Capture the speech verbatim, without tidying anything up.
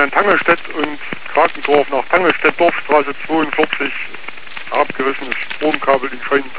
Autobahn Tangelstedt und Krakendorf nach Tangelstedt, Dorfstraße zweiundvierzig, abgerissenes Stromkabel in Scheunendorf.